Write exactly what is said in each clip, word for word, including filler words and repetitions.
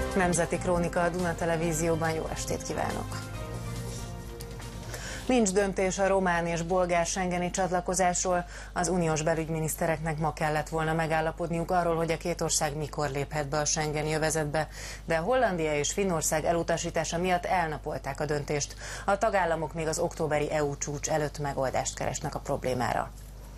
Nemzeti Krónika a Duna Televízióban, jó estét kívánok! Nincs döntés a román és bolgár schengeni csatlakozásról. Az uniós belügyminisztereknek ma kellett volna megállapodniuk arról, hogy a két ország mikor léphet be a schengeni övezetbe, de Hollandia és Finnország elutasítása miatt elnapolták a döntést. A tagállamok még az októberi é u csúcs előtt megoldást keresnek a problémára.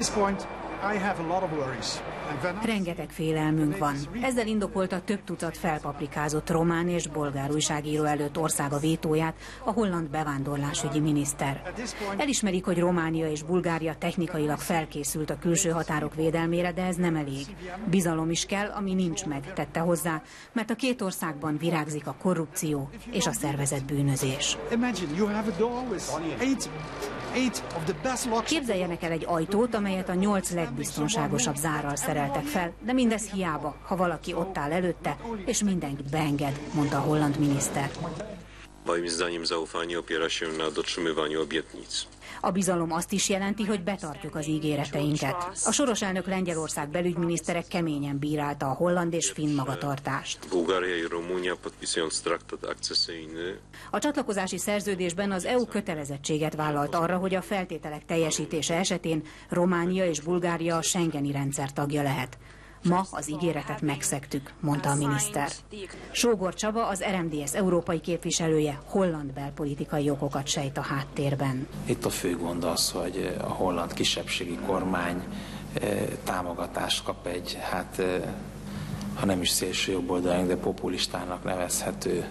Rengeteg félelmünk van. Ezzel indokolta több tucat felpaprikázott román és bolgár újságíró előtt országa vétóját a holland bevándorlásügyi miniszter. Elismerik, hogy Románia és Bulgária technikailag felkészült a külső határok védelmére, de ez nem elég. Bizalom is kell, ami nincs meg, tette hozzá, mert a két országban virágzik a korrupció és a szervezett bűnözés. Képzeljenek el egy ajtót, amelyet a nyolc legbiztonságosabb zárral szereltek fel, de mindez hiába, ha valaki ott áll előtte, és mindenkit beenged, mondta a holland miniszter. A bizalom azt is jelenti, hogy betartjuk az ígéreteinket. A soros elnök Lengyelország belügyminisztere keményen bírálta a holland és finn magatartást. A csatlakozási szerződésben az é u kötelezettséget vállalt arra, hogy a feltételek teljesítése esetén Románia és Bulgária a schengeni rendszer tagja lehet. Ma az ígéretet megszegtük, mondta a miniszter. Sógor Csaba, az er em dé es európai képviselője, holland belpolitikai okokat sejt a háttérben. Itt a fő gond az, hogy a holland kisebbségi kormány támogatást kap egy, hát ha nem is szélső jobboldalnak, de populistának nevezhető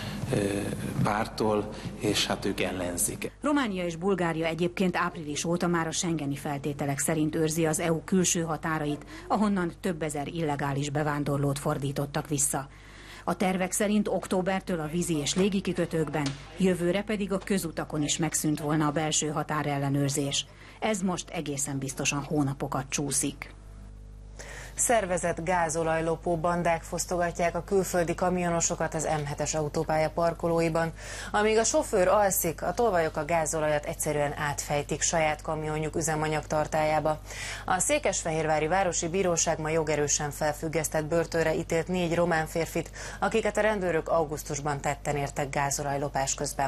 pártól, és hát ők ellenzik. Románia és Bulgária egyébként április óta már a schengeni feltételek szerint őrzi az é u külső határait, ahonnan több ezer illegális bevándorlót fordítottak vissza. A tervek szerint októbertől a vízi és légikikötőkben, jövőre pedig a közutakon is megszűnt volna a belső határellenőrzés. Ez most egészen biztosan hónapokat csúszik. Szervezett gázolajlopó bandák fosztogatják a külföldi kamionosokat az em hetes autópálya parkolóiban. Amíg a sofőr alszik, a tolvajok a gázolajat egyszerűen átfejtik saját kamionjuk üzemanyagtartályába. A Székesfehérvári Városi Bíróság ma jogerősen felfüggesztett börtönre ítélt négy román férfit, akiket a rendőrök augusztusban tetten értek gázolajlopás közben.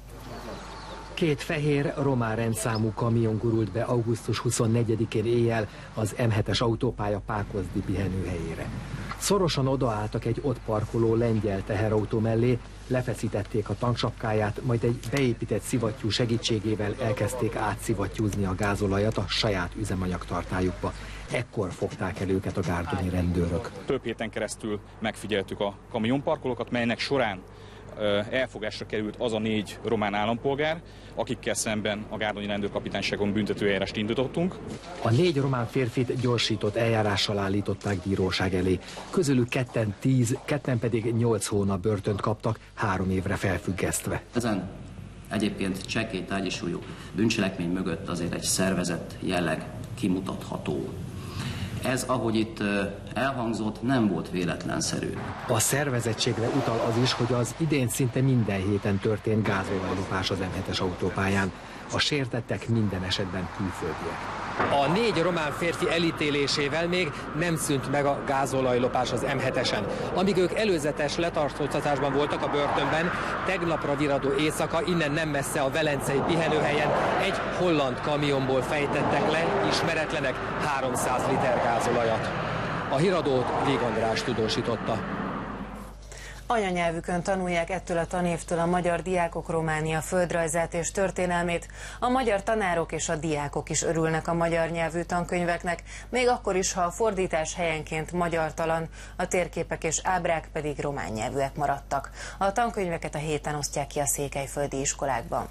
Két fehér, román rendszámú kamion gurult be augusztus huszonnegyedikén éjjel az em hetes autópálya Pákozdi pihenőhelyére. Szorosan odaálltak egy ott parkoló lengyel teherautó mellé, lefeszítették a tanksapkáját, majd egy beépített szivattyú segítségével elkezdték átszivattyúzni a gázolajat a saját üzemanyagtartályukba. Ekkor fogták el őket a gárdonyi rendőrök. Több héten keresztül megfigyeltük a kamionparkolókat, melynek során elfogásra került az a négy román állampolgár, akikkel szemben a gárdonyi rendőrkapitányságon büntetőeljárást indítottunk. A négy román férfit gyorsított eljárással állították bíróság elé. Közülük ketten tíz, ketten pedig nyolc hónap börtönt kaptak, három évre felfüggesztve. Ezen egyébként csekély tárgyi bűncselekmény mögött azért egy szervezett jelleg kimutatható. Ez, ahogy itt elhangzott, nem volt véletlenszerű. A szervezettségre utal az is, hogy az idén szinte minden héten történt gázolajlopás az em hetes autópályán. A sértettek minden esetben külföldiek. A négy román férfi elítélésével még nem szűnt meg a gázolajlopás az em hetesen. Amíg ők előzetes letartóztatásban voltak a börtönben, tegnapra viradó éjszaka innen nem messze a velencei pihenőhelyen egy holland kamionból fejtettek le ismeretlenek háromszáz liter gázolajat. A híradót Vég András tudósította. Anyanyelvükön tanulják ettől a tanévtől a magyar diákok Románia földrajzát és történelmét. A magyar tanárok és a diákok is örülnek a magyar nyelvű tankönyveknek, még akkor is, ha a fordítás helyenként magyartalan, a térképek és ábrák pedig román nyelvűek maradtak. A tankönyveket a héten osztják ki a székelyföldi iskolákban.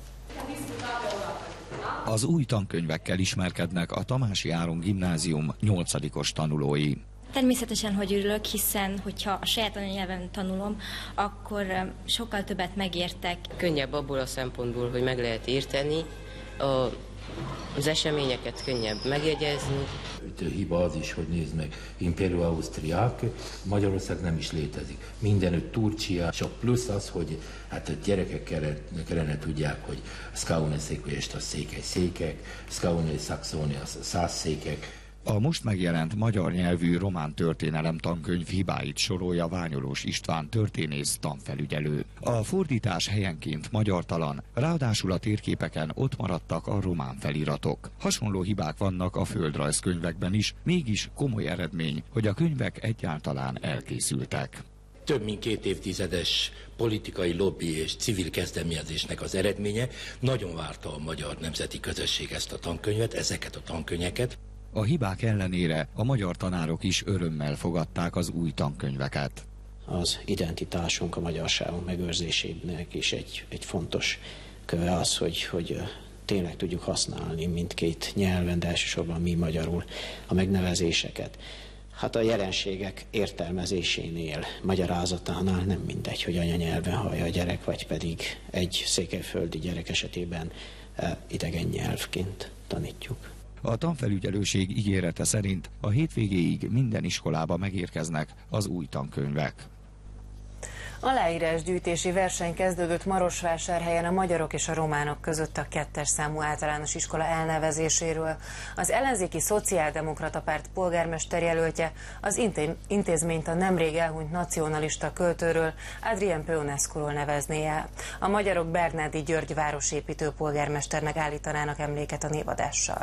Az új tankönyvekkel ismerkednek a Tamási Áron gimnázium nyolcadikos tanulói. Természetesen, hogy örülök, hiszen hogyha a saját anyanyelven tanulom, akkor sokkal többet megértek. Könnyebb abból a szempontból, hogy meg lehet érteni, a, az eseményeket könnyebb megjegyezni. Itt hiba az is, hogy nézd meg, Imperium Austriac, Magyarország nem is létezik. Mindenütt Turcia, csak plusz az, hogy hát a gyerekek kellene, kellene tudják, hogy Skaune székelyest a székely székek, Skaune Saxónia a száz székek. A most megjelent magyar nyelvű román történelem tankönyv hibáit sorolja Ványolós István történész tanfelügyelő. A fordítás helyenként magyartalan, ráadásul a térképeken ott maradtak a román feliratok. Hasonló hibák vannak a földrajzkönyvekben is, mégis komoly eredmény, hogy a könyvek egyáltalán elkészültek. Több mint két évtizedes politikai lobby és civil kezdeményezésnek az eredménye. Nagyon várta a magyar nemzeti közösség ezt a tankönyvet, ezeket a tankönyveket. A hibák ellenére a magyar tanárok is örömmel fogadták az új tankönyveket. Az identitásunk, a magyarságunk megőrzésének is egy, egy fontos köve az, hogy, hogy tényleg tudjuk használni mindkét nyelven, de elsősorban mi magyarul a megnevezéseket. Hát a jelenségek értelmezésénél, magyarázatánál nem mindegy, hogy anyanyelven hallja a gyerek, vagy pedig egy székelyföldi gyerek esetében idegen nyelvként tanítjuk. A tanfelügyelőség ígérete szerint a hétvégéig minden iskolába megérkeznek az új tankönyvek. Aláírásgyűjtési verseny kezdődött Marosvásárhelyen a magyarok és a románok között a kettes számú általános iskola elnevezéséről. Az ellenzéki szociáldemokrata párt polgármesterjelöltje az intézményt a nemrég elhunyt nacionalista költőről, Adrian Păunescuról nevezné el. A magyarok Bernárdi György városépítő polgármesternek állítanának emléket a névadással.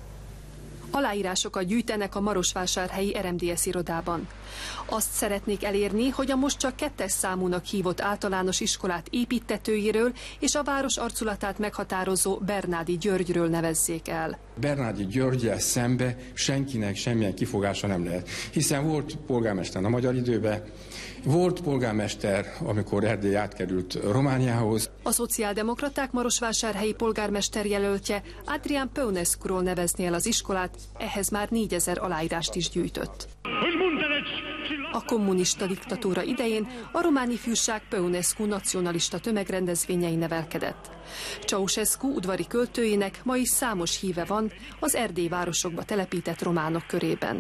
Aláírásokat gyűjtenek a marosvásárhelyi er em dé es irodában. Azt szeretnék elérni, hogy a most csak kettes számúnak hívott általános iskolát építtetőjéről és a város arculatát meghatározó Bernárdi Györgyről nevezzék el. Bernárdi Györggyel szembe senkinek semmilyen kifogása nem lehet, hiszen volt polgármester a magyar időben, volt polgármester, amikor Erdély átkerült Romániához. A szociáldemokraták marosvásárhelyi polgármester jelöltje Adrian Păunescuról nevezné el az iskolát, ehhez már négyezer aláírást is gyűjtött. A kommunista diktatúra idején a román ifjúság Păunescu nacionalista tömegrendezvényei nevelkedett. Ceausescu udvari költőjének ma is számos híve van az Erdély városokba telepített románok körében.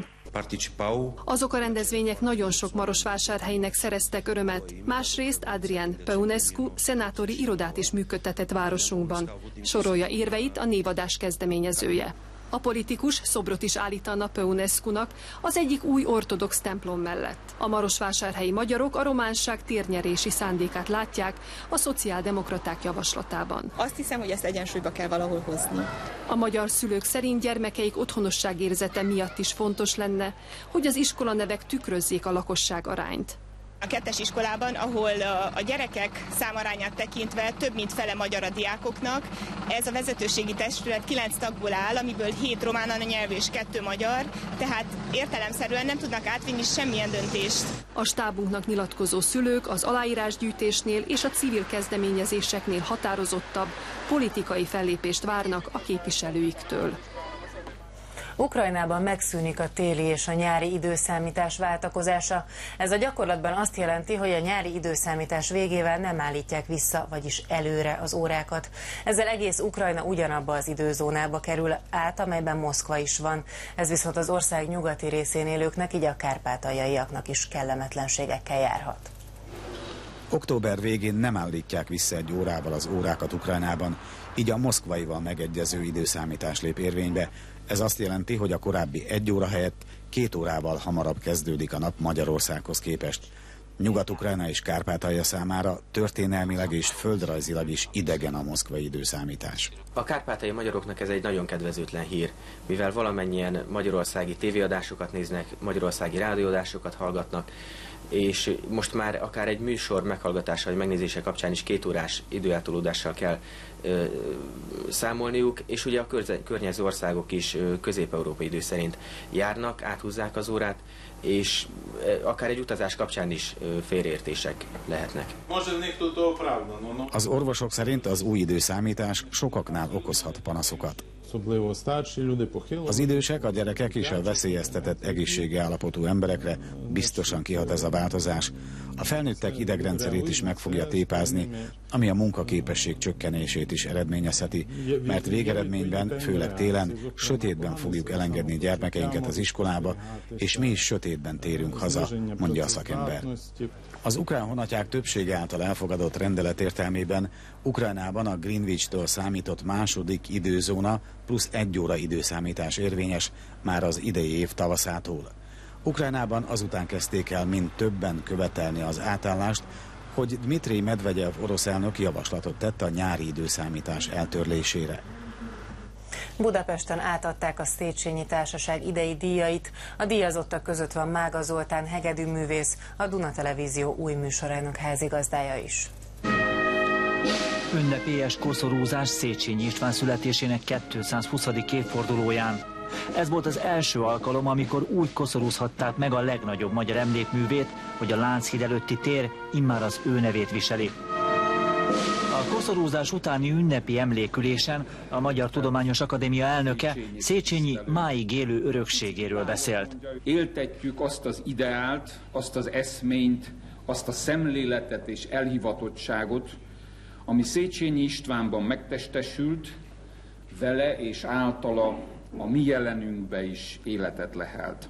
Azok a rendezvények nagyon sok marosvásárhelyinek szereztek örömet, másrészt Adrian Păunescu szenátori irodát is működtetett városunkban. Sorolja érveit a névadás kezdeményezője. A politikus szobrot is állítana Păunescunak az egyik új ortodox templom mellett. A marosvásárhelyi magyarok a románság térnyerési szándékát látják a szociáldemokraták javaslatában. Azt hiszem, hogy ezt egyensúlyba kell valahol hozni. A magyar szülők szerint gyermekeik otthonosságérzete miatt is fontos lenne, hogy az iskolanevek tükrözzék a lakosság arányt. A kettes iskolában, ahol a gyerekek számarányát tekintve több mint fele magyar a diákoknak, ez a vezetőségi testület kilenc tagból áll, amiből hét román anyanyelvű és kettő magyar, tehát értelemszerűen nem tudnak átvinni semmilyen döntést. A stábunknak nyilatkozó szülők az aláírásgyűjtésnél és a civil kezdeményezéseknél határozottabb politikai fellépést várnak a képviselőiktől. Ukrajnában megszűnik a téli és a nyári időszámítás váltakozása. Ez a gyakorlatban azt jelenti, hogy a nyári időszámítás végével nem állítják vissza, vagyis előre az órákat. Ezzel egész Ukrajna ugyanabba az időzónába kerül át, amelyben Moszkva is van. Ez viszont az ország nyugati részén élőknek, így a kárpátaljaiaknak is kellemetlenségekkel járhat. Október végén nem állítják vissza egy órával az órákat Ukrajnában, így a moszkvaival megegyező időszámítás lép érvénybe. Ez azt jelenti, hogy a korábbi egy óra helyett két órával hamarabb kezdődik a nap Magyarországhoz képest. Nyugat-Ukrajna és Kárpátalja számára történelmileg és földrajzilag is idegen a moszkvai időszámítás. A kárpátaljai magyaroknak ez egy nagyon kedvezőtlen hír, mivel valamennyien magyarországi tévéadásokat néznek, magyarországi rádióadásokat hallgatnak, és most már akár egy műsor meghallgatása vagy megnézése kapcsán is két órás időeltolódással kell ö, számolniuk, és ugye a körze, környező országok is ö, közép-európai idő szerint járnak, áthúzzák az órát, és ö, akár egy utazás kapcsán is ö, félreértések lehetnek. Az orvosok szerint az új időszámítás sokaknál okozhat panaszokat. Az idősek, a gyerekek és a veszélyeztetett egészségi állapotú emberekre biztosan kihat ez a változás. A felnőttek idegrendszerét is meg fogja tépázni, ami a munkaképesség csökkenését is eredményezheti, mert végeredményben, főleg télen, sötétben fogjuk elengedni gyermekeinket az iskolába, és mi is sötétben térünk haza, mondja a szakember. Az ukrán honatják többsége által elfogadott rendelet értelmében Ukrajnában a Greenwich-től számított második időzóna plusz egy óra időszámítás érvényes már az idei év tavaszától. Ukrajnában azután kezdték el mind többen követelni az átállást, hogy Dmitrij Medvegyev orosz elnök javaslatot tett a nyári időszámítás eltörlésére. Budapesten átadták a Széchenyi Társaság idei díjait. A díjazottak között van Mága Zoltán hegedűművész, a Duna Televízió új műsorának házigazdája is. Ünnepélyes koszorúzás Széchenyi István születésének kétszázhuszadik évfordulóján. Ez volt az első alkalom, amikor úgy koszorúzhatták meg a legnagyobb magyar emlékművét, hogy a Lánchíd előtti tér immár az ő nevét viseli. A koszorúzás utáni ünnepi emlékülésen a Magyar Tudományos Akadémia elnöke Széchenyi máig élő örökségéről beszélt. Éltetjük azt az ideált, azt az eszményt, azt a szemléletet és elhivatottságot, ami Széchenyi Istvánban megtestesült, vele és általa a mi jelenünkbe is életet lehelt.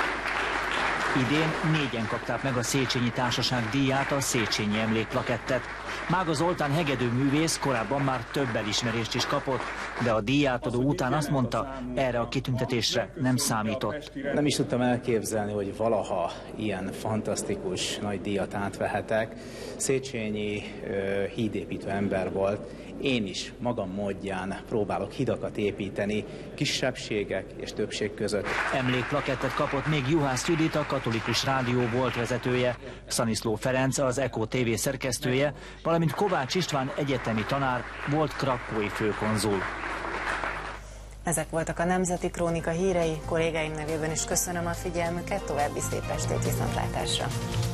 Idén négyen kapták meg a Széchenyi Társaság díját, a Széchenyi emlékplakettet. Mága Zoltán hegedűművész korábban már több elismerést is kapott, de a díjátadó után azt mondta, erre a kitüntetésre nem számított. Nem is tudtam elképzelni, hogy valaha ilyen fantasztikus nagy díjat átvehetek. Széchenyi ö, hídépítő ember volt. Én is magam módján próbálok hidakat építeni kisebbségek és többség között. Emlékplakettet kapott még Juhász Judit, a Katolikus Rádió volt vezetője, Szaniszló Ferenc, az Eko té vé szerkesztője, valamint Kovács István egyetemi tanár, volt krakkói főkonzul. Ezek voltak a Nemzeti Krónika hírei, kollégáim nevében is köszönöm a figyelmüket, további szép estét, viszontlátásra!